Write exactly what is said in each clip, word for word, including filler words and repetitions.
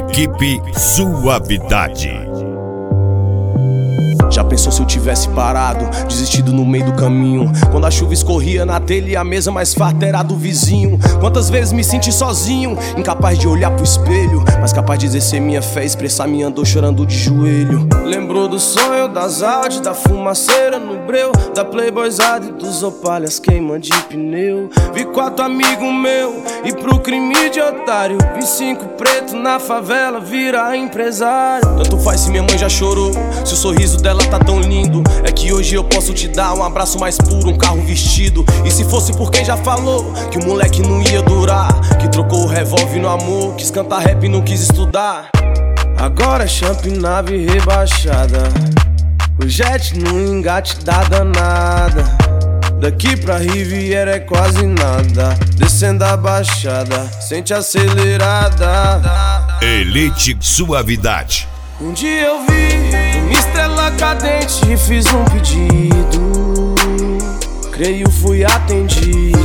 Equipe Suavidade. Já pensou se eu tivesse parado, desistido no meio do caminho? Quando a chuva escorria na telha e a mesa mais farta era do vizinho. Quantas vezes me senti sozinho, incapaz de olhar pro espelho, mas capaz de exercer minha fé, expressar minha dor chorando de joelho. Lembrou do sonho, das Audi, da fumaceira no breu, da playboyzada e dos opalhas queimando de pneu. Vi quatro amigos meu e pro crime de otário, vi cinco pretos na favela virar empresário. Tanto faz se minha mãe já chorou, se o sorriso dela tá tão lindo. É que hoje eu posso te dar um abraço mais puro, um carro vestido. E se fosse por quem já falou que o moleque não ia durar, que trocou o revólver no amor, quis cantar rap e não quis estudar. Agora é champ, nave rebaixada, o jet no engate da danada. Daqui pra Riviera é quase nada, descendo a baixada, sente acelerada. Elite Suavidade. Um dia eu vi uma estrela cadente e fiz um pedido, creio fui atendido.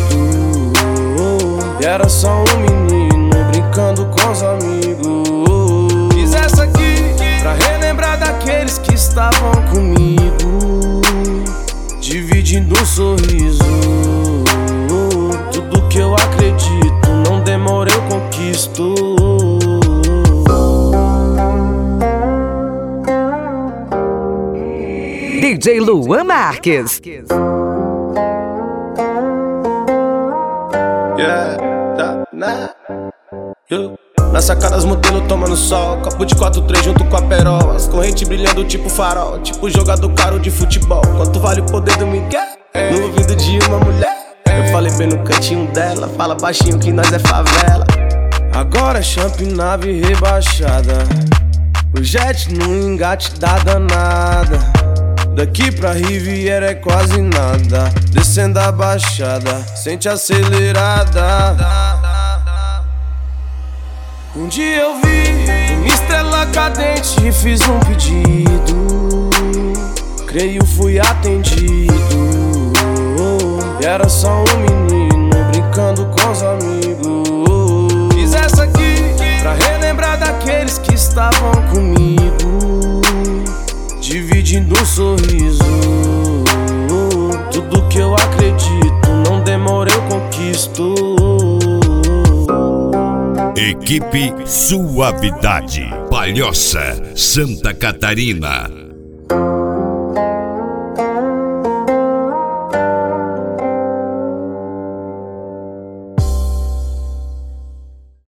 E era só um menino brincando com os amigos. Fiz essa aqui pra relembrar daqueles que estavam comigo, dividindo um sorriso. Tudo que eu acredito, não demora eu conquisto. D J Luan Marques. Yeah, tá, né? Eu. Na sacada as modelo tomando sol, copo de quatro três junto com a perola, as correntes brilhando tipo farol, tipo jogador caro de futebol. Quanto vale o poder do Miguel no ouvido de uma mulher? Eu falei bem no cantinho dela, fala baixinho que nós é favela. Agora é champ, nave rebaixada, o jet no engate da danada. Daqui pra Riviera é quase nada, descendo a baixada, sente acelerada. Um dia eu vi uma estrela cadente e fiz um pedido, creio fui atendido. E era só um menino brincando com os amigos. Fiz essa aqui pra relembrar daqueles que estavam comigo, dividindo um sorriso. Tudo que eu acredito, não demora eu conquisto. Equipe Suavidade. Palhoça, Santa Catarina.